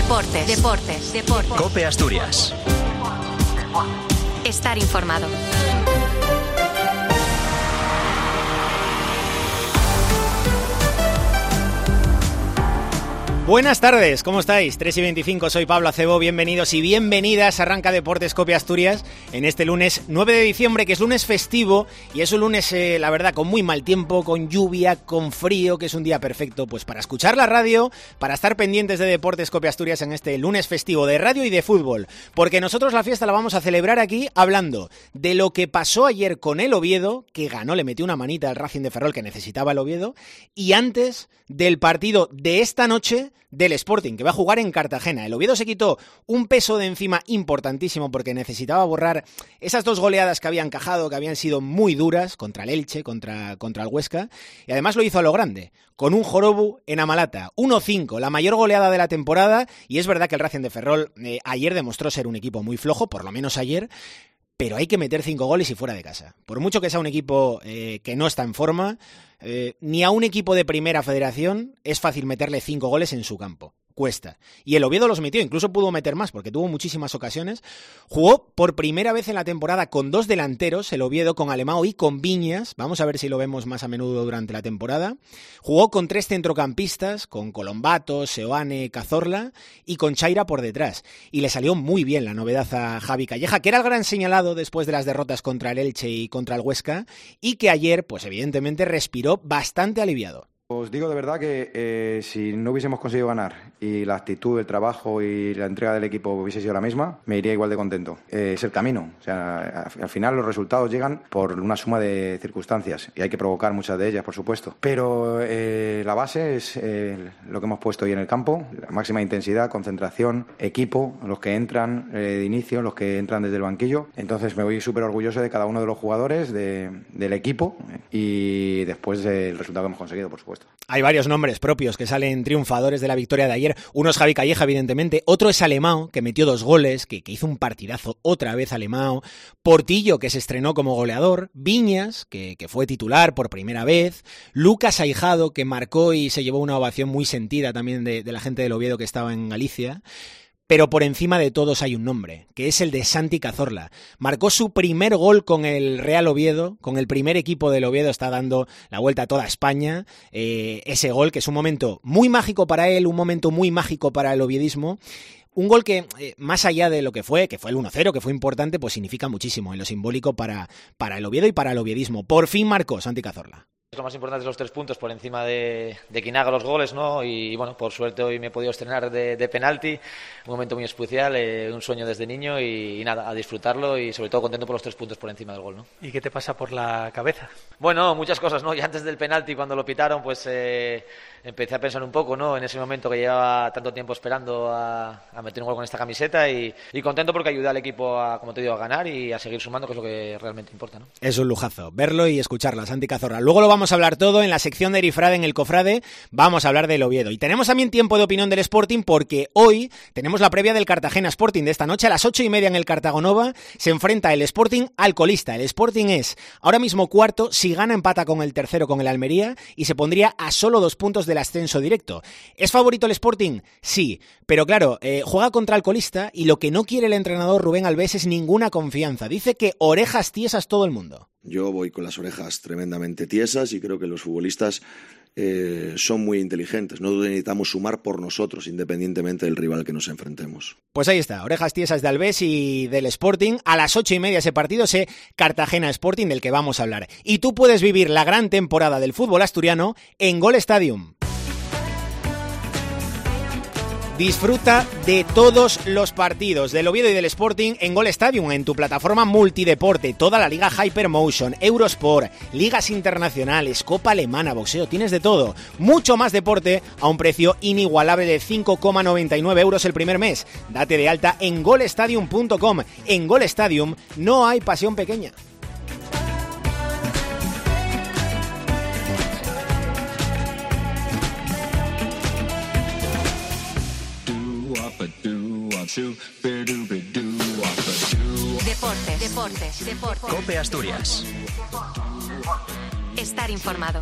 Deportes. COPE Asturias. Estar informado. Buenas tardes, ¿cómo estáis? 3:25, soy Pablo Acebo, bienvenidos y bienvenidas. Arranca Deportes COPE Asturias en este lunes 9 de diciembre, que es lunes festivo y es un lunes, la verdad, con muy mal tiempo, con lluvia, con frío, que es un día perfecto pues para escuchar la radio, para estar pendientes de Deportes COPE Asturias en este lunes festivo de radio y de fútbol, porque nosotros la fiesta la vamos a celebrar aquí hablando de lo que pasó ayer con el Oviedo, que ganó, le metió una manita al Racing de Ferrol que necesitaba el Oviedo, y antes del partido de esta noche del Sporting, que va a jugar en Cartagena. El Oviedo se quitó un peso de encima importantísimo porque necesitaba borrar esas dos goleadas que habían encajado, que habían sido muy duras contra el Elche, contra el Huesca, y además lo hizo a lo grande, con un Jorobu en Amalata, 1-5, la mayor goleada de la temporada, y es verdad que el Racing de Ferrol ayer demostró ser un equipo muy flojo, por lo menos ayer, pero hay que meter 5 goles y fuera de casa. Por mucho que sea un equipo que no está en forma, ni a un equipo de primera federación es fácil meterle 5 goles en su campo. Cuesta. Y el Oviedo los metió, incluso pudo meter más porque tuvo muchísimas ocasiones. Jugó por primera vez en la temporada con 2 delanteros, el Oviedo, con Alemão y con Viñas. Vamos a ver si lo vemos más a menudo durante la temporada. Jugó con 3 centrocampistas, con Colombato, Seoane, Cazorla y con Chaira por detrás. Y le salió muy bien la novedad a Javi Calleja, que era el gran señalado después de las derrotas contra el Elche y contra el Huesca, y que ayer, pues evidentemente, respiró bastante aliviado. Os digo de verdad que si no hubiésemos conseguido ganar y la actitud, el trabajo y la entrega del equipo hubiese sido la misma, me iría igual de contento. Es el camino. O sea, al final los resultados llegan por una suma de circunstancias y hay que provocar muchas de ellas, por supuesto. Pero la base es lo que hemos puesto hoy en el campo, la máxima intensidad, concentración, equipo, los que entran de inicio, los que entran desde el banquillo. Entonces me voy súper orgulloso de cada uno de los jugadores, del equipo y después del resultado que hemos conseguido, por supuesto. Hay varios nombres propios que salen triunfadores de la victoria de ayer. Uno es Javi Calleja, evidentemente. Otro es Alemão, que metió 2 goles, que hizo un partidazo otra vez Alemão. Portillo, que se estrenó como goleador. Viñas, que fue titular por primera vez. Lucas Aijado, que marcó y se llevó una ovación muy sentida también de la gente del Oviedo que estaba en Galicia. Pero por encima de todos hay un nombre, que es el de Santi Cazorla. Marcó su primer gol con el Real Oviedo, con el primer equipo del Oviedo, está dando la vuelta a toda España. Ese gol, que es un momento muy mágico para él, un momento muy mágico para el oviedismo. Un gol que, más allá de lo que fue el 1-0, que fue importante, pues significa muchísimo en lo simbólico para el Oviedo y para el oviedismo. Por fin marcó Santi Cazorla. Lo más importante es los 3 puntos por encima de quien haga los goles, ¿no? Y bueno, por suerte hoy me he podido estrenar de penalti, un momento muy especial, un sueño desde niño y nada, a disfrutarlo y sobre todo contento por los 3 puntos por encima del gol, ¿no? ¿Y qué te pasa por la cabeza? Bueno, muchas cosas, ¿no? Y antes del penalti, cuando lo pitaron, pues empecé a pensar un poco, ¿no? En ese momento que llevaba tanto tiempo esperando a meter un gol con esta camiseta y contento porque ayudé al equipo a, como te digo, a ganar y a seguir sumando, que es lo que realmente importa, ¿no? Es un lujazo verlo y escucharlo a Santi Cazorla. Luego lo vamos a hablar todo en la sección de Erifrade en el Cofrade. Vamos a hablar del Oviedo. Y tenemos también tiempo de opinión del Sporting porque hoy tenemos la previa del Cartagena Sporting de esta noche. A las 8:30 en el Cartagonova se enfrenta el Sporting al colista. El Sporting es ahora mismo cuarto. Si gana, empata con el tercero, con el Almería, y se pondría a solo 2 puntos del ascenso directo. ¿Es favorito el Sporting? Sí. Pero claro, juega contra el colista y lo que no quiere el entrenador Rubén Albés es ninguna confianza. Dice que orejas tiesas todo el mundo. Yo voy con las orejas tremendamente tiesas y creo que los futbolistas son muy inteligentes. No necesitamos sumar por nosotros, independientemente del rival que nos enfrentemos. Pues ahí está, orejas tiesas de Albés y del Sporting. A las 8:30 ese partido, ese Cartagena Sporting del que vamos a hablar. Y tú puedes vivir la gran temporada del fútbol asturiano en Gol Stadium. Disfruta de todos los partidos del Oviedo y del Sporting en Gol Stadium, en tu plataforma multideporte. Toda la liga Hypermotion, Eurosport, ligas internacionales, Copa Alemana, boxeo, tienes de todo. Mucho más deporte a un precio inigualable de 5,99 euros el primer mes. Date de alta en golstadium.com. En Gol Stadium no hay pasión pequeña. Deportes. COPE Asturias. Estar informado.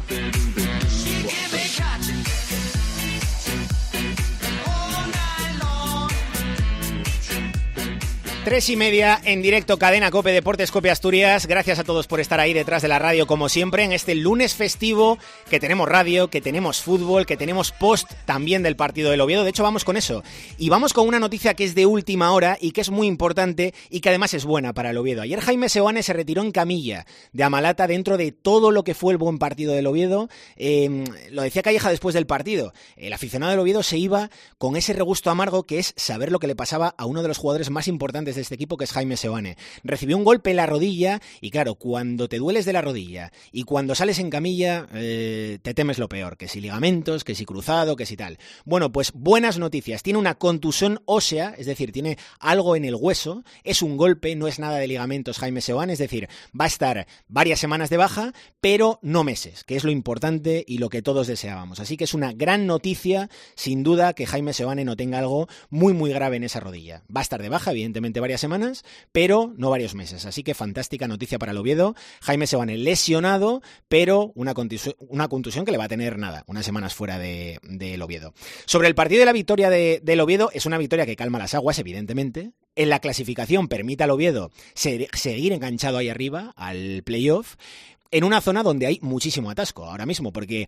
3:30 en directo, Cadena COPE, Deportes COPE Asturias. Gracias a todos por estar ahí detrás de la radio, como siempre, en este lunes festivo, que tenemos radio, que tenemos fútbol, que tenemos post también del partido del Oviedo. De hecho, vamos con eso. Y vamos con una noticia que es de última hora y que es muy importante y que además es buena para el Oviedo. Ayer Jaime Seoane se retiró en camilla de Amalata dentro de todo lo que fue el buen partido del Oviedo. Lo decía Calleja después del partido. El aficionado del Oviedo se iba con ese regusto amargo que es saber lo que le pasaba a uno de los jugadores más importantes de este equipo, que es Jaime Seoane. Recibió un golpe en la rodilla y claro, cuando te dueles de la rodilla y cuando sales en camilla te temes lo peor, que si ligamentos, que si cruzado, que si tal. Bueno, pues buenas noticias. Tiene una contusión ósea, es decir, tiene algo en el hueso, es un golpe, no es nada de ligamentos Jaime Seoane, es decir, va a estar varias semanas de baja, pero no meses, que es lo importante y lo que todos deseábamos. Así que es una gran noticia, sin duda, que Jaime Seoane no tenga algo muy muy grave en esa rodilla. Va a estar de baja, evidentemente, varias semanas, pero no varios meses. Así que fantástica noticia para el Oviedo. Jaime Seoane lesionado, pero una contusión que le va a tener nada, unas semanas fuera del Oviedo. Sobre el partido de la victoria del Oviedo, es una victoria que calma las aguas, evidentemente. En la clasificación permite al Oviedo seguir enganchado ahí arriba, al playoff, en una zona donde hay muchísimo atasco ahora mismo, porque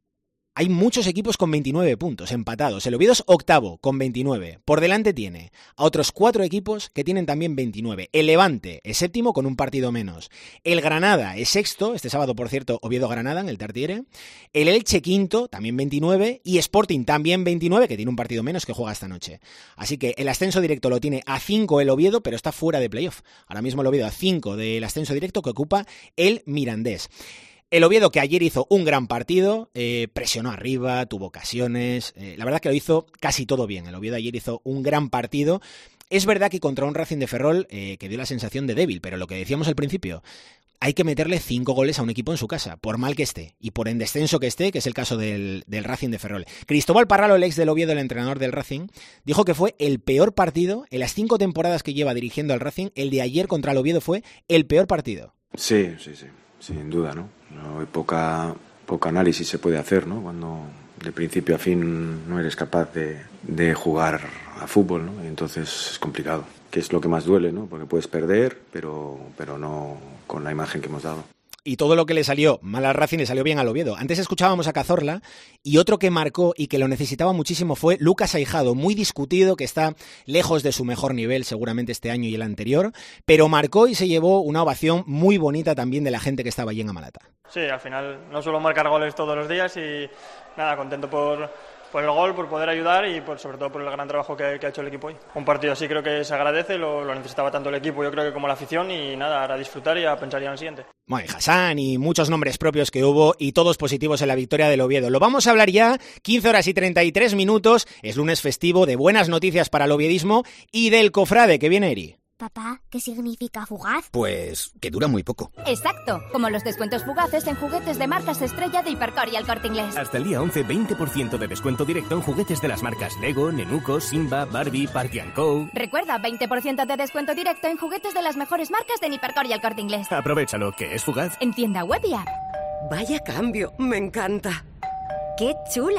hay muchos equipos con 29 puntos, empatados. El Oviedo es octavo, con 29. Por delante tiene a otros 4 equipos que tienen también 29. El Levante es séptimo, con un partido menos. El Granada es sexto, este sábado, por cierto, Oviedo-Granada en el Tartiere. El Elche quinto, también 29. Y Sporting también 29, que tiene un partido menos, que juega esta noche. Así que el ascenso directo lo tiene a 5 el Oviedo, pero está fuera de playoff. Ahora mismo el Oviedo a 5 del ascenso directo que ocupa el Mirandés. El Oviedo, que ayer hizo un gran partido, presionó arriba, tuvo ocasiones, la verdad que lo hizo casi todo bien. El Oviedo ayer hizo un gran partido. Es verdad que contra un Racing de Ferrol que dio la sensación de débil, pero lo que decíamos al principio, hay que meterle 5 goles a un equipo en su casa, por mal que esté, y por en descenso que esté, que es el caso del Racing de Ferrol. Cristóbal Parralo, el ex del Oviedo, el entrenador del Racing, dijo que fue el peor partido, en las 5 temporadas que lleva dirigiendo al Racing, el de ayer contra el Oviedo fue el peor partido. Sí, sin duda, ¿no? Hay poca análisis se puede hacer, ¿no? Cuando de principio a fin no eres capaz de jugar a fútbol, ¿no? Y entonces es complicado, que es lo que más duele, ¿no? Porque puedes perder, pero no con la imagen que hemos dado. Y todo lo que le salió mal al Racing le salió bien al Oviedo. Antes escuchábamos a Cazorla y otro que marcó y que lo necesitaba muchísimo fue Lucas Aijado, muy discutido, que está lejos de su mejor nivel seguramente este año y el anterior, pero marcó y se llevó una ovación muy bonita también de la gente que estaba allí en Amalata. Sí, al final no suelo marcar goles todos los días y nada, contento por el gol, por poder ayudar y sobre todo por el gran trabajo que ha hecho el equipo hoy. Un partido así creo que se agradece, lo necesitaba tanto el equipo, yo creo que como la afición, y nada, ahora a disfrutar y a pensar ya en el siguiente. Bueno, y Hassan y muchos nombres propios que hubo y todos positivos en la victoria del Oviedo. Lo vamos a hablar ya, 15 horas y 33 minutos, es lunes festivo, de buenas noticias para el oviedismo y del cofrade, que viene Eri. Papá, ¿qué significa fugaz? Pues que dura muy poco. Exacto, como los descuentos fugaces en juguetes de marcas estrella de Hipercor y El Corte Inglés. Hasta el día 11, 20% de descuento directo en juguetes de las marcas Lego, Nenuco, Simba, Barbie, Party & Co. Recuerda, 20% de descuento directo en juguetes de las mejores marcas de Hipercor y El Corte Inglés. Aprovechalo, que es fugaz. En tienda web y app. Vaya cambio, me encanta. ¡Qué chula!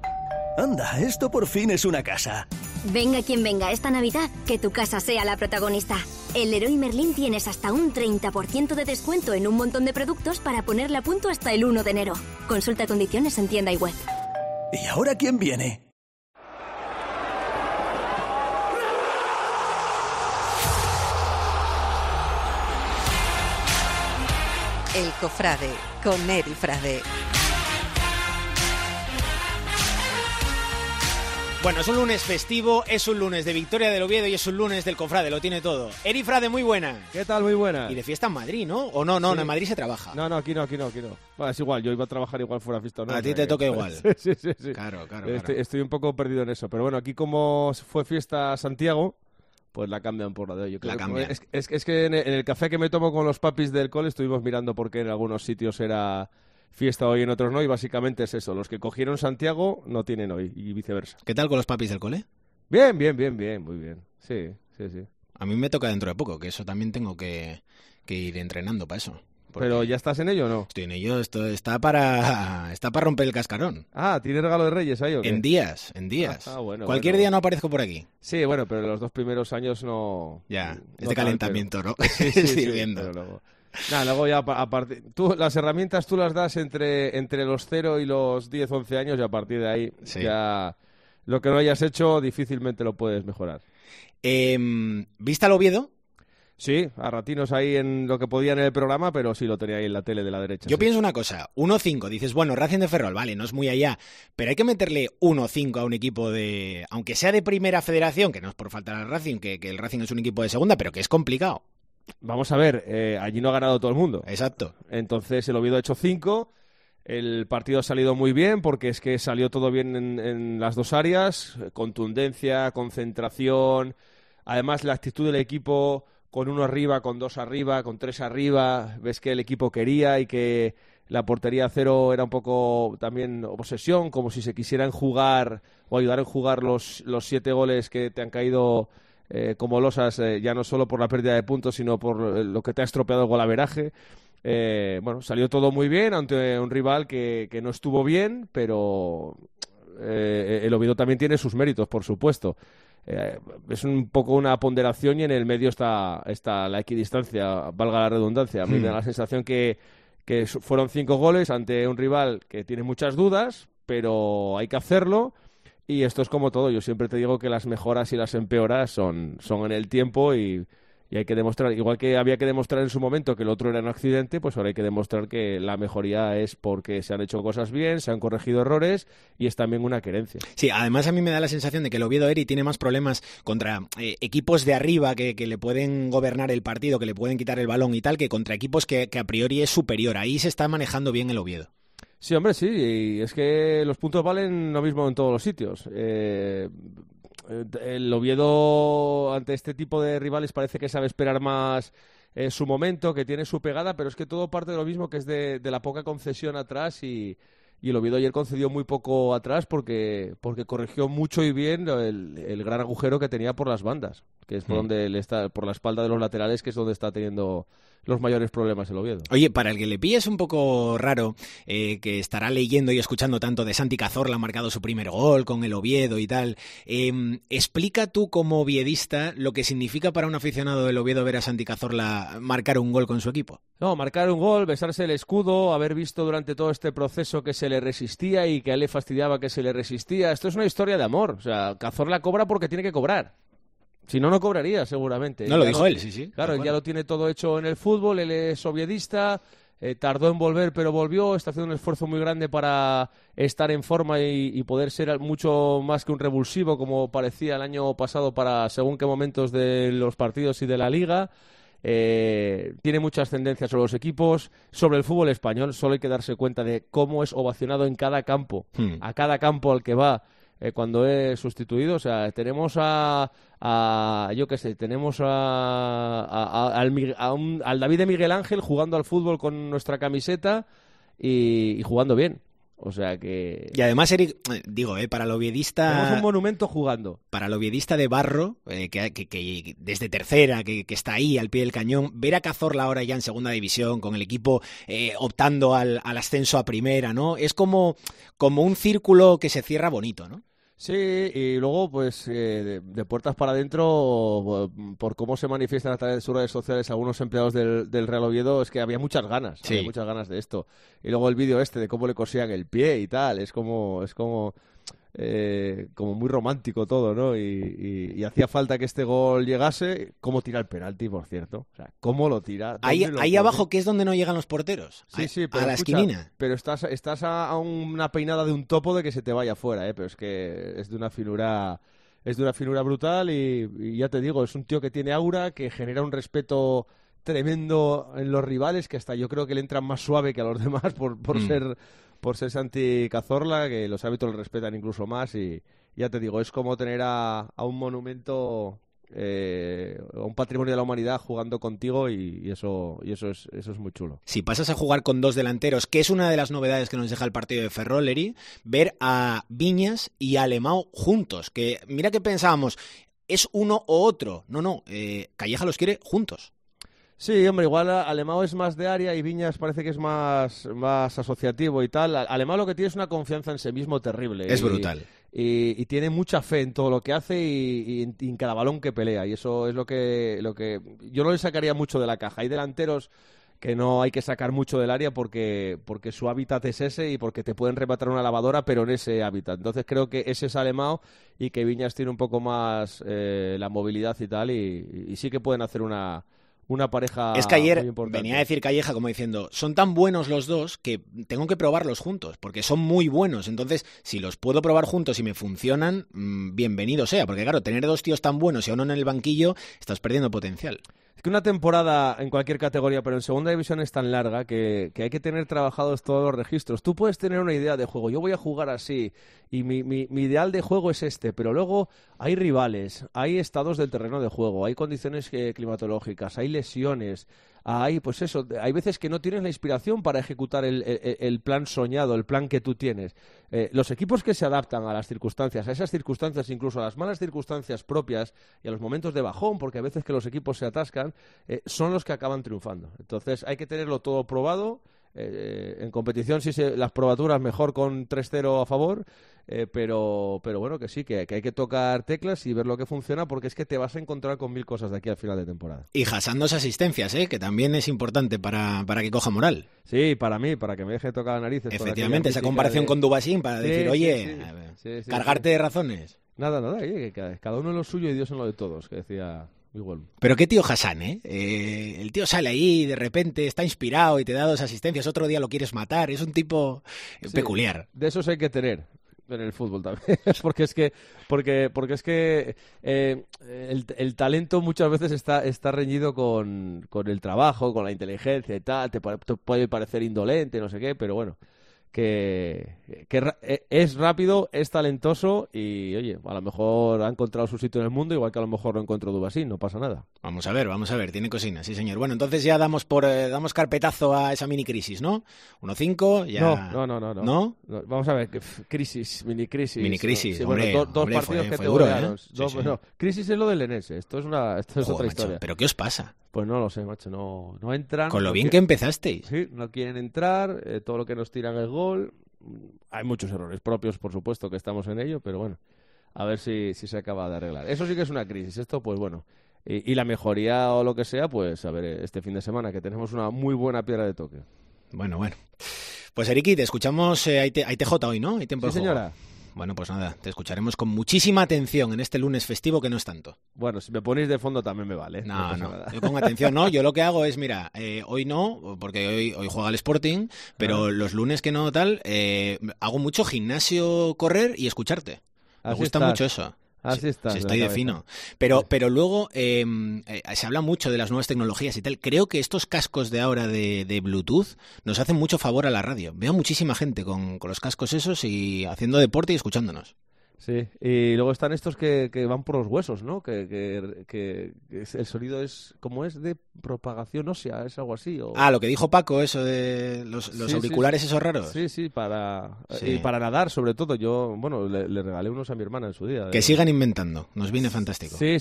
Anda, esto por fin es una casa. Venga quien venga esta Navidad, que tu casa sea la protagonista. En Leroy Merlin tienes hasta un 30% de descuento en un montón de productos para ponerle a punto hasta el 1 de enero. Consulta condiciones en tienda y web. ¿Y ahora quién viene? El Cofrade, con Eri Frade. Bueno, es un lunes festivo, es un lunes de victoria del Oviedo y es un lunes del Cofrade, lo tiene todo. Eri Frade, muy buena. ¿Qué tal? Muy buena. Y de fiesta en Madrid, ¿no? ¿O no? No, sí. En Madrid se trabaja. No, aquí no. Bueno, es igual, yo iba a trabajar igual fuera fiesta. ¿No? A ti te toca igual. Sí. Claro. Estoy un poco perdido en eso, pero bueno, aquí como fue fiesta Santiago, pues la cambian por la de hoy. Yo creo es que en el café que me tomo con los papis del cole estuvimos mirando por qué en algunos sitios era fiesta hoy, en otros no, y básicamente es eso. Los que cogieron Santiago no tienen hoy, y viceversa. ¿Qué tal con los papis del cole? Bien, muy bien. Sí. A mí me toca dentro de poco, que eso también tengo que ir entrenando para eso. ¿Pero ya estás en ello o no? Estoy en ello, esto está para romper el cascarón. Ah, ¿tiene regalo de Reyes ahí o qué? En días. Bueno, Cualquier día no aparezco por aquí. Sí, bueno, pero los 2 primeros años no... Ya, no es de calentamiento, pero... ¿no? Sí, pero luego... luego ya tú las herramientas tú las das entre los 0 y los 10, 11 años y a partir de ahí ya lo que no hayas hecho difícilmente lo puedes mejorar. ¿Viste al Oviedo? Sí, a ratinos ahí en lo que podía en el programa, pero sí lo tenía ahí en la tele de la derecha. Yo pienso una cosa, 1-5, dices, bueno, Racing de Ferrol, vale, no es muy allá, pero hay que meterle 1-5 a un equipo de, aunque sea de primera federación, que no es por faltar al Racing, que el Racing es un equipo de segunda, pero que es complicado. Vamos a ver, allí no ha ganado todo el mundo. Exacto. Entonces el Oviedo ha hecho 5, el partido ha salido muy bien porque es que salió todo bien en las 2 áreas, contundencia, concentración, además la actitud del equipo... con 1 arriba, con 2 arriba, con 3 arriba, ves que el equipo quería y que la portería 0 era un poco también obsesión, como si se quisieran jugar o ayudar en jugar los 7 goles que te han caído como losas, ya no solo por la pérdida de puntos, sino por lo que te ha estropeado el golaveraje. Bueno, salió todo muy bien ante un rival que no estuvo bien, pero el Oviedo también tiene sus méritos, por supuesto. Es un poco una ponderación y en el medio está la equidistancia, valga la redundancia. A mí me da la sensación que fueron 5 goles ante un rival que tiene muchas dudas, pero hay que hacerlo. Y esto es como todo. Yo siempre te digo que las mejoras y las empeoras son en el tiempo y hay que demostrar, igual que había que demostrar en su momento que el otro era un accidente, pues ahora hay que demostrar que la mejoría es porque se han hecho cosas bien, se han corregido errores y es también una querencia. Sí, además a mí me da la sensación de que el Oviedo Eri tiene más problemas contra equipos de arriba que le pueden gobernar el partido, que le pueden quitar el balón y tal, que contra equipos que a priori es superior. Ahí se está manejando bien el Oviedo. Sí, hombre, sí, y es que los puntos valen lo mismo en todos los sitios. El Oviedo ante este tipo de rivales parece que sabe esperar más su momento, que tiene su pegada, pero es que todo parte de lo mismo, que es de la poca concesión atrás y el Oviedo ayer concedió muy poco atrás porque corrigió mucho y bien el gran agujero que tenía por las bandas, que es por donde por la espalda de los laterales, que es donde está teniendo los mayores problemas el Oviedo. Oye, para el que le pille es un poco raro, que estará leyendo y escuchando tanto de Santi Cazorla, ha marcado su primer gol con el Oviedo y tal. Explica tú como oviedista lo que significa para un aficionado del Oviedo ver a Santi Cazorla marcar un gol con su equipo. No, marcar un gol, besarse el escudo, haber visto durante todo este proceso que se le resistía y que a él le fastidiaba que se le resistía. Esto es una historia de amor. O sea, Cazorla cobra porque tiene que cobrar. Si no, no cobraría, seguramente. No, lo dijo él, sí. Claro, él ya lo tiene todo hecho en el fútbol, él es oviedista, tardó en volver, pero volvió, está haciendo un esfuerzo muy grande para estar en forma y poder ser mucho más que un revulsivo, como parecía el año pasado para según qué momentos de los partidos y de la Liga. Tiene mucha ascendencia sobre los equipos, sobre el fútbol español. Solo hay que darse cuenta de cómo es ovacionado en cada campo, a cada campo al que va. Cuando es sustituido, o sea, tenemos yo qué sé, tenemos al David de Miguel Ángel jugando al fútbol con nuestra camiseta y jugando bien. O sea que... Y además, Eric, digo, para el oviedista... Tenemos un monumento jugando. Para el oviedista de barro, que desde tercera, que está ahí al pie del cañón, ver a Cazorla ahora ya en segunda división, con el equipo optando al ascenso a primera, ¿no? Es como un círculo que se cierra bonito, ¿no? Sí, y luego, pues, de puertas para adentro, por cómo se manifiestan a través de sus redes sociales algunos empleados del Real Oviedo, es que había muchas ganas, sí. Había muchas ganas de esto. Y luego el vídeo de cómo le cosían el pie y tal, es como muy romántico todo, ¿no? Y hacía falta que este gol llegase. ¿Cómo tira el penalti, por cierto? O sea, ¿cómo lo tira? Ahí abajo, que es donde no llegan los porteros. Sí, pero a la esquinina. Pero estás a una peinada de un topo de que se te vaya fuera, pero es que es de una finura brutal y ya te digo, es un tío que tiene aura, que genera un respeto tremendo en los rivales, que hasta yo creo que le entran más suave que a los demás por ser Santi Cazorla, que los árbitros le respetan incluso más y ya te digo, es como tener a un monumento, a un patrimonio de la humanidad jugando contigo y eso es muy chulo. Si pasas a jugar con 2 delanteros, que es una de las novedades que nos deja el partido de Ferrol, ver a Viñas y a Alemão juntos, que mira que pensábamos, es uno o otro. No, Calleja los quiere juntos. Sí, hombre, igual Alemão es más de área y Viñas parece que es más asociativo y tal. Alemão lo que tiene es una confianza en sí mismo terrible. Es brutal. Y tiene mucha fe en todo lo que hace y en cada balón que pelea. Y eso es lo que yo no le sacaría mucho de la caja. Hay delanteros que no hay que sacar mucho del área porque su hábitat es ese y porque te pueden rematar una lavadora, pero en ese hábitat. Entonces creo que ese es Alemão y que Viñas tiene un poco más la movilidad y tal, y sí que pueden hacer una pareja. Es que ayer muy importante. venía a decir Calleja como diciendo, son tan buenos los dos que tengo que probarlos juntos, porque son muy buenos. Entonces, si los puedo probar juntos y me funcionan, bienvenido sea. Porque claro, tener dos tíos tan buenos y a uno en el banquillo, estás perdiendo potencial. Es que una temporada en cualquier categoría, pero en segunda división es tan larga que hay que tener trabajados todos los registros. Tú puedes tener una idea de juego, yo voy a jugar así y mi ideal de juego es este, pero luego hay rivales, hay estados del terreno de juego, hay condiciones climatológicas, hay lesiones, hay pues eso, hay veces que no tienes la inspiración para ejecutar el plan soñado, el plan que tú tienes. Los equipos que se adaptan a las circunstancias, a esas circunstancias, incluso a las malas circunstancias propias y a los momentos de bajón, porque a veces que los equipos se atascan, son los que acaban triunfando. Entonces hay que tenerlo todo probado. En competición las probaturas mejor con 3-0 a favor, pero bueno, que sí, que hay que tocar teclas y ver lo que funciona, porque es que te vas a encontrar con 1000 cosas de aquí al final de temporada. Y Hassan 2 asistencias, que también es importante para que coja moral. Sí, para que me deje tocar las narices. Efectivamente, esa comparación con Dubasín para decir, oye, cargarte de razones. Nada, que cada uno en lo suyo y Dios en lo de todos, que decía... Igual. Pero qué tío Hassan, el tío sale ahí, de repente está inspirado y te da 2 asistencias, otro día lo quieres matar, es un tipo peculiar. De esos hay que tener en el fútbol también, porque es que el talento muchas veces está reñido con el trabajo, con la inteligencia y tal, te puede parecer indolente, no sé qué, pero bueno, que es rápido, es talentoso y, oye, a lo mejor ha encontrado su sitio en el mundo, igual que a lo mejor lo encontró Dubasín, no pasa nada. Vamos a ver, tiene cosinas, sí señor. Bueno, entonces ya damos carpetazo a esa mini crisis, ¿no? 1-5, ya... No. Vamos a ver, mini crisis. Mini crisis, sí, hombre, bueno, dos partidos fue que duro, golearon. Sí. No, crisis es lo del Lenense, esto es otra historia. ¿Pero qué os pasa? Pues no lo sé, macho, no entran. Con lo bien que empezasteis. Sí, no quieren entrar, todo lo que nos tiran el gol. Hay muchos errores propios, por supuesto, que estamos en ello, pero bueno, a ver si se acaba de arreglar. Eso sí que es una crisis, esto pues bueno. Y la mejoría o lo que sea, pues a ver, este fin de semana, que tenemos una muy buena piedra de toque. Bueno. Pues Eriki, te escuchamos, hay TJ hoy, ¿no? Hay tiempo de juego. Señora. Bueno, pues nada, te escucharemos con muchísima atención en este lunes festivo que no es tanto. Bueno, si me ponéis de fondo también me vale. No, yo pongo atención, no, yo lo que hago es, mira, hoy no, porque hoy juega el Sporting, pero los lunes que no tal, hago mucho gimnasio, correr y escucharte. Me gusta mucho eso. Así está. Estoy de fino. Pero luego se habla mucho de las nuevas tecnologías y tal. Creo que estos cascos de ahora de Bluetooth nos hacen mucho favor a la radio. Veo muchísima gente con los cascos esos y haciendo deporte y escuchándonos. Sí, y luego están estos que van por los huesos, ¿no? Que el sonido es, ¿cómo es? De propagación ósea, es algo así. Lo que dijo Paco, eso de los auriculares esos raros. Sí, y para nadar, sobre todo. Yo, bueno, le regalé unos a mi hermana en su día. Que sigan inventando, nos viene fantástico. Sí,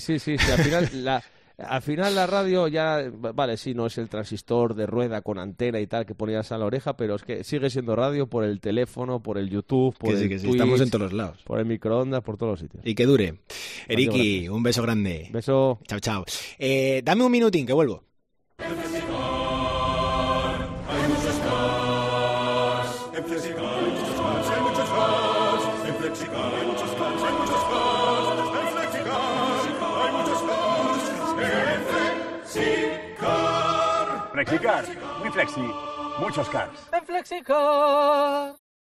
al final la radio ya, vale, sí, no es el transistor de rueda con antena y tal que ponías a la oreja, pero es que sigue siendo radio por el teléfono, por el YouTube, por el Twitch, estamos en todos los lados. Por el microondas, por todos los sitios. Y que dure. Eriki, un beso grande. Beso. Chao. Dame un minutín, que vuelvo. Flexicar, muy flexi, muchos cars. En Flexicar.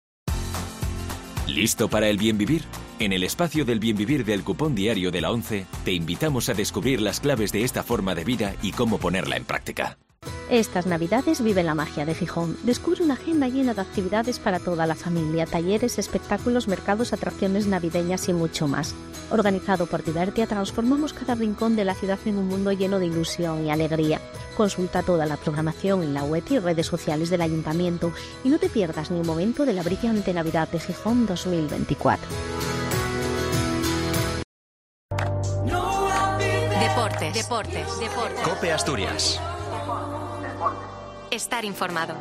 ¿Listo para el bien vivir? En el espacio del bien vivir del cupón diario de la 11, te invitamos a descubrir las claves de esta forma de vida y cómo ponerla en práctica. Estas Navidades vive la magia de Gijón. Descubre una agenda llena de actividades para toda la familia, talleres, espectáculos, mercados, atracciones navideñas y mucho más. Organizado por Divertia, transformamos cada rincón de la ciudad en un mundo lleno de ilusión y alegría. Consulta toda la programación en la web y redes sociales del Ayuntamiento y no te pierdas ni un momento de la brillante Navidad de Gijón 2024. Deportes. COPE Asturias. Estar informado.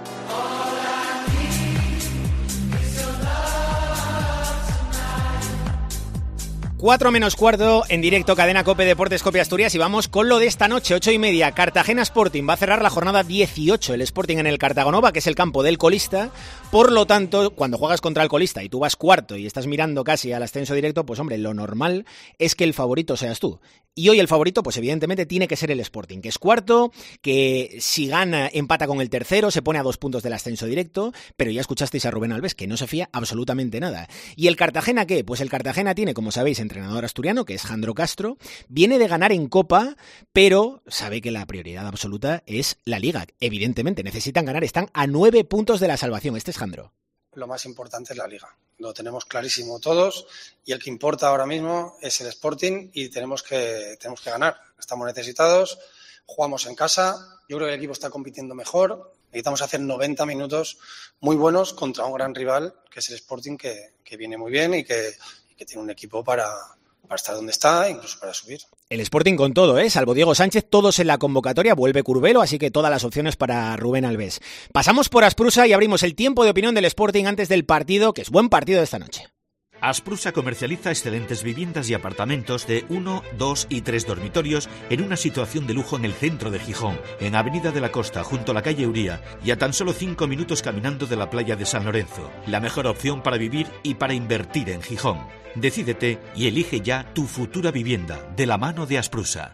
4 menos cuarto, en directo, Cadena COPE Deportes COPE Asturias, y vamos con lo de esta noche, 8:30, Cartagena Sporting. Va a cerrar la jornada 18, el Sporting en el Cartagonova, que es el campo del colista. Por lo tanto, cuando juegas contra el colista y tú vas cuarto y estás mirando casi al ascenso directo, pues hombre, lo normal es que el favorito seas tú. Y hoy el favorito, pues evidentemente tiene que ser el Sporting, que es cuarto, que si gana empata con el tercero, se pone a 2 puntos del ascenso directo, pero ya escuchasteis a Rubén Alves, que no se fía absolutamente nada. ¿Y el Cartagena qué? Pues el Cartagena tiene, como sabéis, entrenador asturiano, que es Jandro Castro, viene de ganar en Copa, pero sabe que la prioridad absoluta es la Liga. Evidentemente, necesitan ganar, están a 9 puntos de la salvación. Este es Jandro. Lo más importante es la Liga. Lo tenemos clarísimo todos y el que importa ahora mismo es el Sporting y tenemos que ganar. Estamos necesitados, jugamos en casa, yo creo que el equipo está compitiendo mejor, necesitamos hacer 90 minutos muy buenos contra un gran rival que es el Sporting, que viene muy bien y que tiene un equipo para estar donde está, incluso para subir. El Sporting con todo, salvo Diego Sánchez, todos en la convocatoria, vuelve Curbelo, así que todas las opciones para Rubén Alves. Pasamos por Asprusa y abrimos el tiempo de opinión del Sporting antes del partido, que es buen partido de esta noche. Asprusa comercializa excelentes viviendas y apartamentos de 1, 2 y 3 dormitorios en una situación de lujo en el centro de Gijón, en Avenida de la Costa, junto a la calle Uría, y a tan solo 5 minutos caminando de la playa de San Lorenzo. La mejor opción para vivir y para invertir en Gijón. Decídete y elige ya tu futura vivienda, de la mano de Asprusa.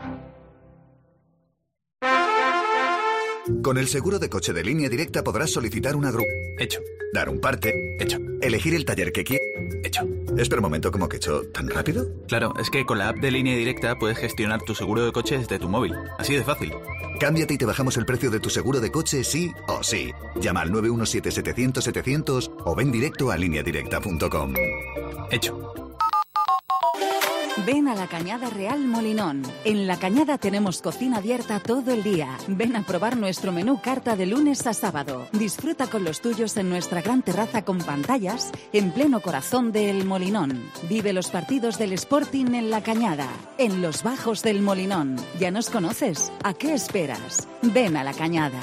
Con el seguro de coche de Línea Directa podrás solicitar una grúa. Hecho. Dar un parte. Hecho. Elegir el taller que quieres. Hecho. Espera un momento, ¿cómo que hecho? ¿Tan rápido? Claro, es que con la app de Línea Directa puedes gestionar tu seguro de coche desde tu móvil. Así de fácil. Cámbiate y te bajamos el precio de tu seguro de coche sí o sí. Llama al 917-700-700 o ven directo a lineadirecta.com. Hecho. Ven a La Cañada Real Molinón. En La Cañada tenemos cocina abierta todo el día. Ven a probar nuestro menú carta de lunes a sábado. Disfruta con los tuyos en nuestra gran terraza con pantallas en pleno corazón del Molinón. Vive los partidos del Sporting en La Cañada, en los bajos del Molinón. ¿Ya nos conoces? ¿A qué esperas? Ven a La Cañada.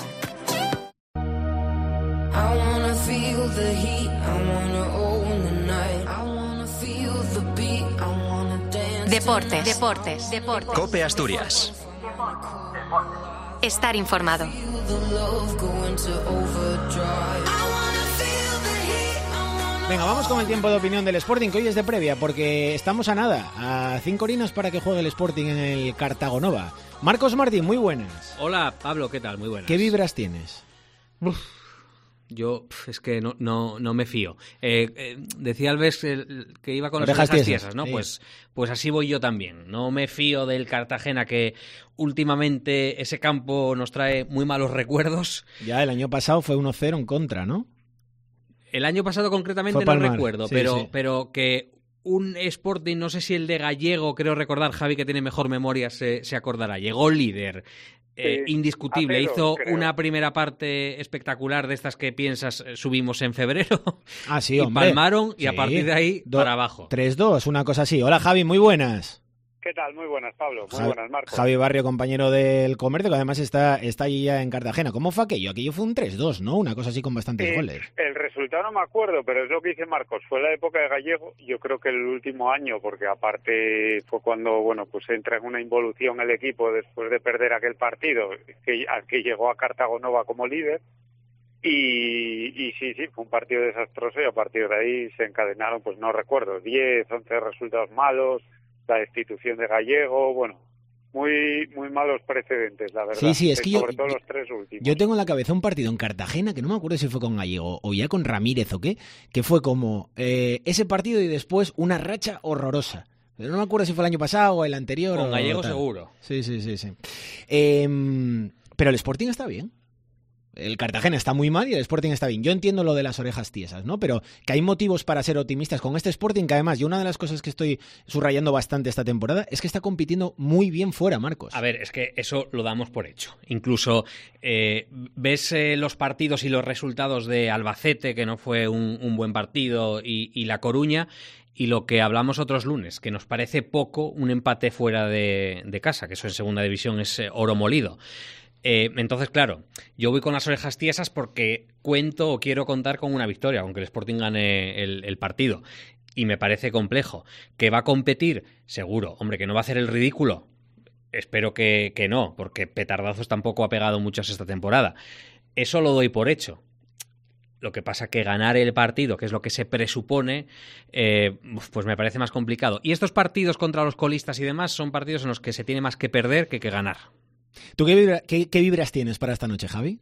Deportes. COPE Asturias. Estar informado. Venga, vamos con el tiempo de opinión del Sporting, que hoy es de previa, porque estamos a nada, a 5 horinas para que juegue el Sporting en el Cartagonova. Marcos Martín, muy buenas. Hola, Pablo, ¿qué tal? Muy buenas. ¿Qué vibras tienes? Yo es que no me fío. Decía Alves que iba con las orejas tiesas, ¿no? Sí. Pues así voy yo también. No me fío del Cartagena, que últimamente ese campo nos trae muy malos recuerdos. Ya, el año pasado fue 1-0 en contra, ¿no? El año pasado concretamente no recuerdo, sí, pero que un Sporting, no sé si el de Gallego, creo recordar, Javi, que tiene mejor memoria, se acordará. Llegó líder. Indiscutible, hizo una primera parte espectacular de estas que piensas, subimos en febrero. Ah, sí, y hombre. Palmaron y a partir de ahí para abajo. 3-2, una cosa así. Hola, Javi, muy buenas. ¿Qué tal? Muy buenas, Pablo. Muy buenas, Marco. Javi Barrio, compañero del Comercio, que además está allí ya en Cartagena. ¿Cómo fue aquello? Aquello fue un 3-2, ¿no? Una cosa así con bastantes goles. El resultado no me acuerdo, pero es lo que dice Marcos. Fue la época de Gallego, yo creo que el último año, porque aparte fue cuando, pues entra en una involución el equipo después de perder aquel partido, al que llegó a Cartagonova como líder. Y sí, fue un partido desastroso y a partir de ahí se encadenaron, pues no recuerdo, 10, 11 resultados malos, la destitución de Gallego, muy malos precedentes, la verdad. Sí, es que sobre todo los 3 últimos. Yo tengo en la cabeza un partido en Cartagena, que no me acuerdo si fue con Gallego o ya con Ramírez o qué, que fue como ese partido y después una racha horrorosa. Pero no me acuerdo si fue el año pasado o el anterior. Con Gallego seguro. Sí. Pero el Sporting está bien. El Cartagena está muy mal y el Sporting está bien. Yo entiendo lo de las orejas tiesas, ¿no? Pero que hay motivos para ser optimistas con este Sporting, que además, yo una de las cosas que estoy subrayando bastante esta temporada es que está compitiendo muy bien fuera, Marcos. A ver, es que eso lo damos por hecho. Incluso ves los partidos y los resultados de Albacete, que no fue un buen partido, y La Coruña, y lo que hablamos otros lunes, que nos parece poco un empate fuera de casa, que eso en segunda división es oro molido. Entonces, claro, yo voy con las orejas tiesas porque cuento o quiero contar con una victoria, aunque el Sporting gane el partido. Y me parece complejo. ¿Que va a competir? Seguro. Hombre, que no va a hacer el ridículo. Espero que no, porque petardazos tampoco ha pegado muchos esta temporada. Eso lo doy por hecho. Lo que pasa que ganar el partido, que es lo que se presupone, pues me parece más complicado. Y estos partidos contra los colistas y demás son partidos en los que se tiene más que perder que ganar. ¿Tú qué vibras tienes para esta noche, Javi?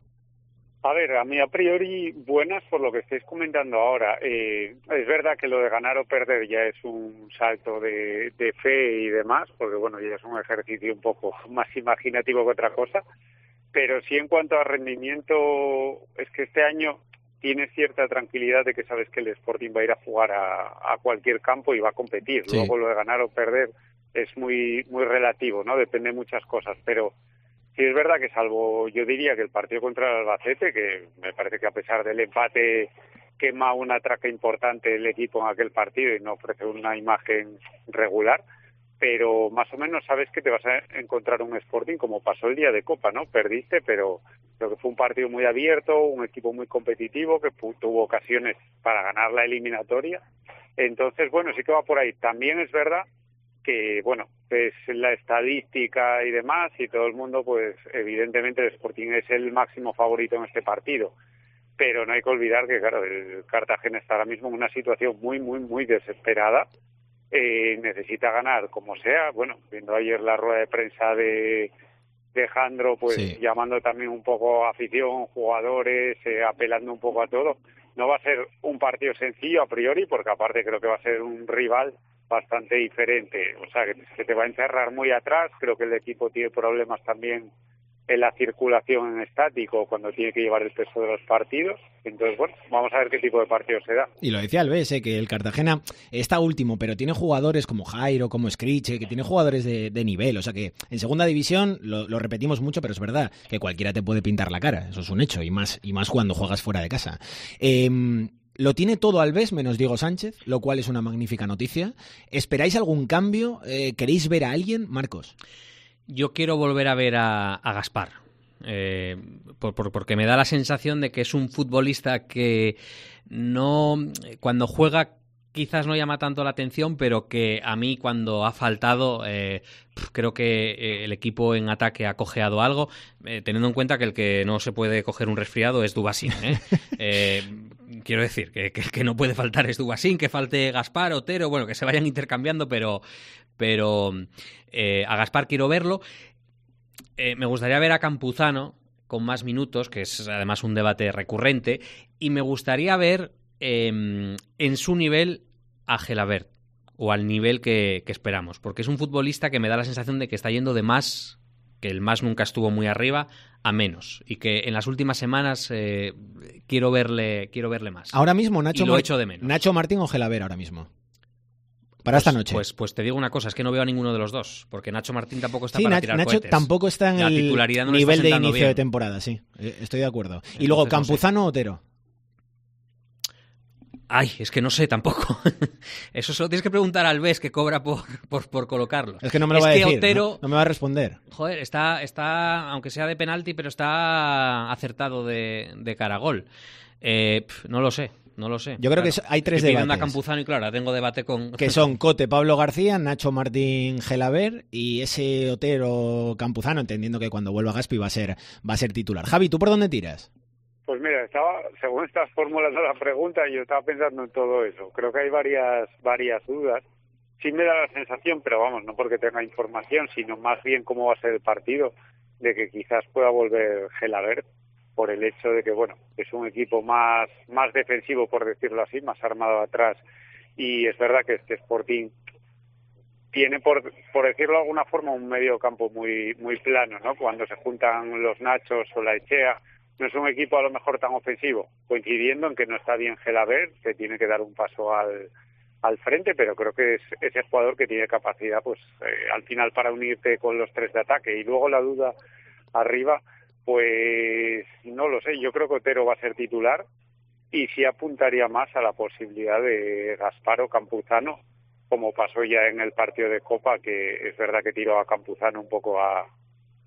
A ver, a mí a priori buenas por lo que estáis comentando ahora. Es verdad que lo de ganar o perder ya es un salto de fe y demás, porque bueno, ya es un ejercicio un poco más imaginativo que otra cosa, pero sí en cuanto a rendimiento, es que este año tienes cierta tranquilidad de que sabes que el Sporting va a ir a jugar a cualquier campo y va a competir. Sí. Luego lo de ganar o perder es muy relativo, ¿no? Depende de muchas cosas, pero sí es verdad que salvo, yo diría que el partido contra el Albacete, que me parece que a pesar del empate quema una traca importante el equipo en aquel partido y no ofrece una imagen regular, pero más o menos sabes que te vas a encontrar un Sporting como pasó el día de Copa, ¿no? Perdiste, pero creo que fue un partido muy abierto, un equipo muy competitivo que tuvo ocasiones para ganar la eliminatoria. Entonces, bueno, sí que va por ahí. También es verdad que, bueno, es la estadística y demás, y todo el mundo, pues evidentemente el Sporting es el máximo favorito en este partido, pero no hay que olvidar que, claro, el Cartagena está ahora mismo en una situación muy desesperada, necesita ganar como sea. Bueno, viendo ayer la rueda de prensa de Jandro, pues sí, llamando también un poco a afición, jugadores, apelando un poco a todo. No va a ser un partido sencillo a priori, porque aparte creo que va a ser un rival bastante diferente, o sea, que te va a encerrar muy atrás. Creo que el equipo tiene problemas también en la circulación en estático cuando tiene que llevar el peso de los partidos. Entonces, bueno, vamos a ver qué tipo de partido se da. Y lo decía Alves, que el Cartagena está último, pero tiene jugadores como Jairo, como Scriche, que tiene jugadores de nivel. O sea que en segunda división, lo repetimos mucho, pero es verdad que cualquiera te puede pintar la cara. Eso es un hecho, y más cuando juegas fuera de casa. Lo tiene todo Alves menos Diego Sánchez, lo cual es una magnífica noticia. ¿Esperáis algún cambio? ¿Queréis ver a alguien? Marcos. Yo quiero volver a ver a Gaspar, porque me da la sensación de que es un futbolista que no, cuando juega quizás no llama tanto la atención, pero que a mí cuando ha faltado creo que el equipo en ataque ha cojeado algo, teniendo en cuenta que el que no se puede coger un resfriado es Dubasín, quiero decir que no puede faltar es Dubasín, que falte Gaspar, Otero, bueno, que se vayan intercambiando, pero a Gaspar quiero verlo. Me gustaría ver a Campuzano con más minutos, que es además un debate recurrente, y me gustaría ver en su nivel a Gelabert, o al nivel que esperamos, porque es un futbolista que me da la sensación de que está yendo de más, que el más nunca estuvo muy arriba, a menos, y que en las últimas semanas quiero verle más. Ahora mismo Nacho, y lo echo de menos. ¿Nacho Martín o Gelabert ahora mismo? Para esta noche. Pues te digo una cosa, es que no veo a ninguno de los dos, porque Nacho Martín tampoco está para tirar Nacho cohetes. Tampoco está en el nivel de inicio bien de temporada, sí, estoy de acuerdo. Entonces, y luego Campuzano o Otero. Ay, es que no sé tampoco. Eso se lo tienes que preguntar al Alves, que cobra por colocarlo. Es que no me lo va a decir, Otero, no me va a responder. Joder, está aunque sea de penalti, pero está acertado de cara a gol. No lo sé. Yo creo que hay tres debates. A Campuzano y claro, tengo debate con... Que son Cote, Pablo García, Nacho Martín, Gelabert y ese Otero Campuzano, entendiendo que cuando vuelva Gaspi va a ser titular. Javi, ¿tú por dónde tiras? Pues mira, según estás formulando la pregunta, yo estaba pensando en todo eso. Creo que hay varias dudas. Sí me da la sensación, pero vamos, no porque tenga información, sino más bien cómo va a ser el partido, de que quizás pueda volver Gelabert, por el hecho de que, bueno, es un equipo más defensivo, por decirlo así, más armado atrás, y es verdad que este Sporting tiene, por decirlo de alguna forma, un medio campo muy plano, ¿no? Cuando se juntan los Nachos o la Echea, no es un equipo a lo mejor tan ofensivo, coincidiendo en que no está bien Gelabert, que tiene que dar un paso al frente, pero creo que es ese jugador que tiene capacidad, pues, al final para unirte con los tres de ataque. Y luego la duda arriba, pues no lo sé, yo creo que Otero va a ser titular y sí apuntaría más a la posibilidad de Gaspar o Campuzano, como pasó ya en el partido de Copa, que es verdad que tiró a Campuzano un poco a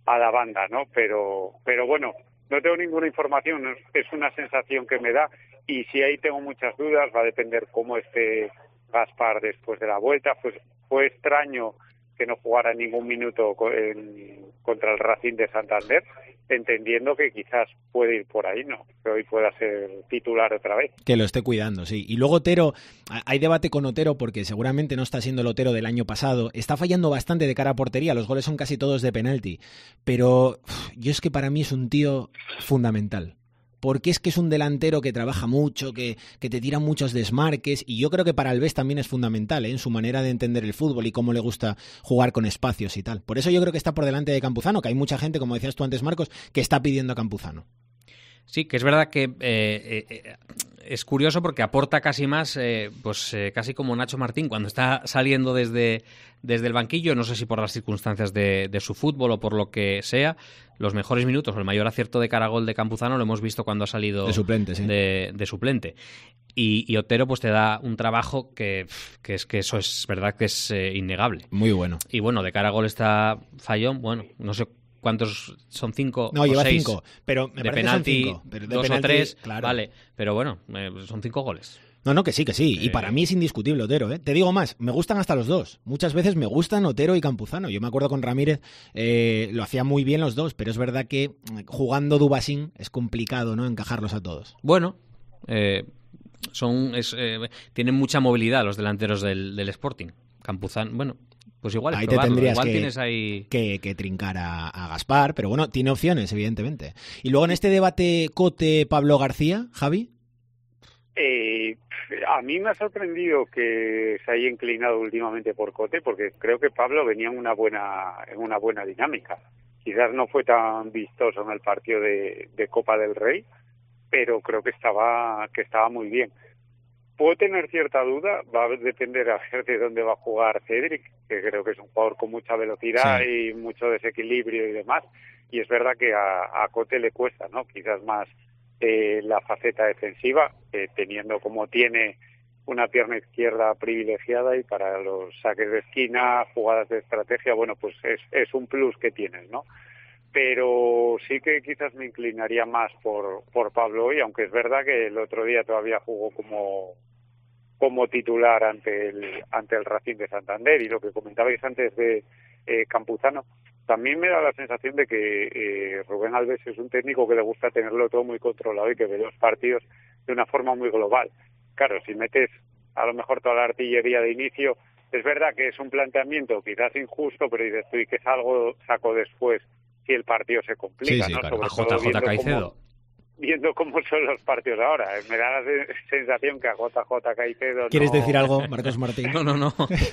a la banda, ¿no? Pero bueno, no tengo ninguna información, es una sensación que me da, y si ahí tengo muchas dudas, va a depender cómo esté Gaspar después de la vuelta. Pues fue extraño que no jugara ningún minuto contra el Racing de Santander, entendiendo que quizás puede ir por ahí, ¿no? Que hoy pueda ser titular otra vez. Que lo esté cuidando, sí. Y luego Otero, hay debate con Otero porque seguramente no está siendo el Otero del año pasado. Está fallando bastante de cara a portería, los goles son casi todos de penalti. Pero yo es que para mí es un tío fundamental. Porque es que es un delantero que trabaja mucho, que te tira muchos desmarques, y yo creo que para Alves también es fundamental, en su manera de entender el fútbol y cómo le gusta jugar con espacios y tal. Por eso yo creo que está por delante de Campuzano, que hay mucha gente, como decías tú antes, Marcos, que está pidiendo a Campuzano. Sí, que es verdad que es curioso porque aporta casi más, casi como Nacho Martín cuando está saliendo desde el banquillo, no sé si por las circunstancias de su fútbol o por lo que sea, los mejores minutos o el mayor acierto de cara a gol de Campuzano lo hemos visto cuando ha salido de suplente, sí. de suplente. Y Otero pues te da un trabajo que es que eso es verdad que es innegable. Muy bueno. Y bueno, de cara a gol está Fallón, bueno, no sé cuántos son, 5 no, o lleva 6 5, pero me de parece penalti, son 5, pero de 2 penalti, o 3, claro. Vale, pero bueno, son 5 goles. No, que sí. Y para mí es indiscutible Otero, ¿eh? Te digo más, me gustan hasta los dos. Muchas veces me gustan Otero y Campuzano. Yo me acuerdo con Ramírez, lo hacía muy bien los dos, pero es verdad que jugando Dubasín es complicado, ¿no? Encajarlos a todos. Bueno, tienen mucha movilidad los delanteros del Sporting. Campuzano, bueno, pues igual ahí probarlo. Te tendrías igual tienes ahí que trincar a Gaspar, pero bueno, tiene opciones, evidentemente. Y luego en este debate Cote-Pablo García, Javi. A mí me ha sorprendido que se haya inclinado últimamente por Cote, porque creo que Pablo venía en una buena dinámica. Quizás no fue tan vistoso en el partido de Copa del Rey, pero creo que estaba muy bien. Puedo tener cierta duda, va a depender a ver de dónde va a jugar Cedric, que creo que es un jugador con mucha velocidad, sí, y mucho desequilibrio y demás, y es verdad que a Cote le cuesta, ¿no? Quizás más la faceta defensiva, teniendo como tiene una pierna izquierda privilegiada, y para los saques de esquina, jugadas de estrategia, bueno, pues es un plus que tienes, ¿no? Pero sí que quizás me inclinaría más por Pablo hoy, aunque es verdad que el otro día todavía jugó como titular ante el Racing de Santander. Y lo que comentabais antes de Campuzano, también me da la sensación de que Rubén Alves es un técnico que le gusta tenerlo todo muy controlado y que ve los partidos de una forma muy global. Claro, si metes a lo mejor toda la artillería de inicio, es verdad que es un planteamiento quizás injusto, pero dices tú, ¿y qué saco después si el partido se complica? Sí, ¿no? claro. Sobre a JJ Caicedo. Viendo cómo son los partidos ahora, me da la sensación que a JJ Caicedo ¿Quieres decir algo, Marcos Martín? No.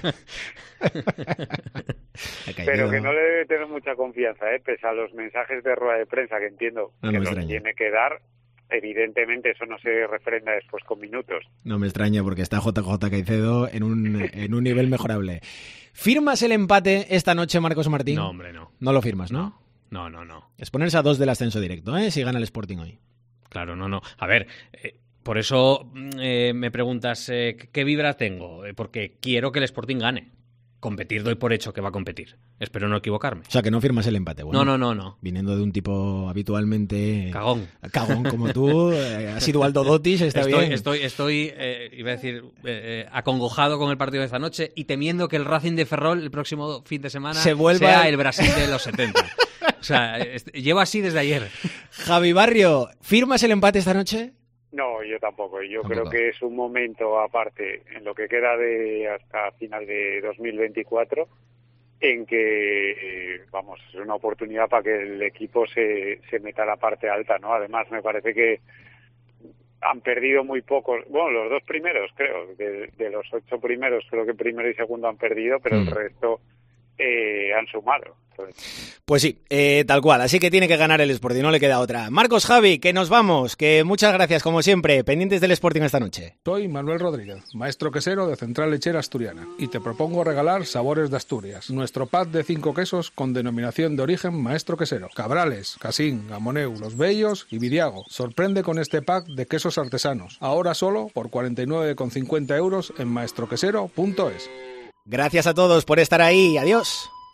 Pero que no le debe tener mucha confianza, pese a los mensajes de rueda de prensa que entiendo que los tiene que dar. Evidentemente eso no se refrenda después con minutos. No me extraña, porque está JJ Caicedo en un nivel mejorable. ¿Firmas el empate esta noche, Marcos Martín? No, hombre, no. No lo firmas, ¿no? No. Es ponerse a 2 del ascenso directo, si gana el Sporting hoy. Claro, no. A ver, por eso me preguntas qué vibra tengo, porque quiero que el Sporting gane. Competir doy por hecho que va a competir. Espero no equivocarme. O sea, que no firmas el empate. Bueno, No. Viniendo de un tipo habitualmente... Cagón como tú, ha sido Aldo Dotis, bien. Estoy iba a decir, acongojado con el partido de esta noche y temiendo que el Racing de Ferrol el próximo fin de semana sea el Brasil de los 70. O sea, llevo así desde ayer. Javi Barrio, ¿firmas el empate esta noche? No, yo tampoco. Creo que es un momento aparte en lo que queda de hasta final de 2024 en que, es una oportunidad para que el equipo se meta a la parte alta, ¿no? Además, me parece que han perdido muy pocos, los 2 primeros creo, de los 8 primeros, creo que primero y segundo han perdido, pero el resto han sumado. Pues sí, tal cual, así que tiene que ganar el Sporting, no le queda otra. Marcos, Javi, que nos vamos, que muchas gracias como siempre, pendientes del Sporting esta noche. Soy Manuel Rodríguez, maestro quesero de Central Lechera Asturiana, y te propongo regalar Sabores de Asturias, nuestro pack de 5 quesos con denominación de origen maestro quesero: Cabrales, Casín, Gamoneu, Los Bellos y Vidiago. Sorprende con este pack de quesos artesanos, ahora solo por 49,50 € en maestroquesero.es. Gracias a todos por estar ahí, adiós.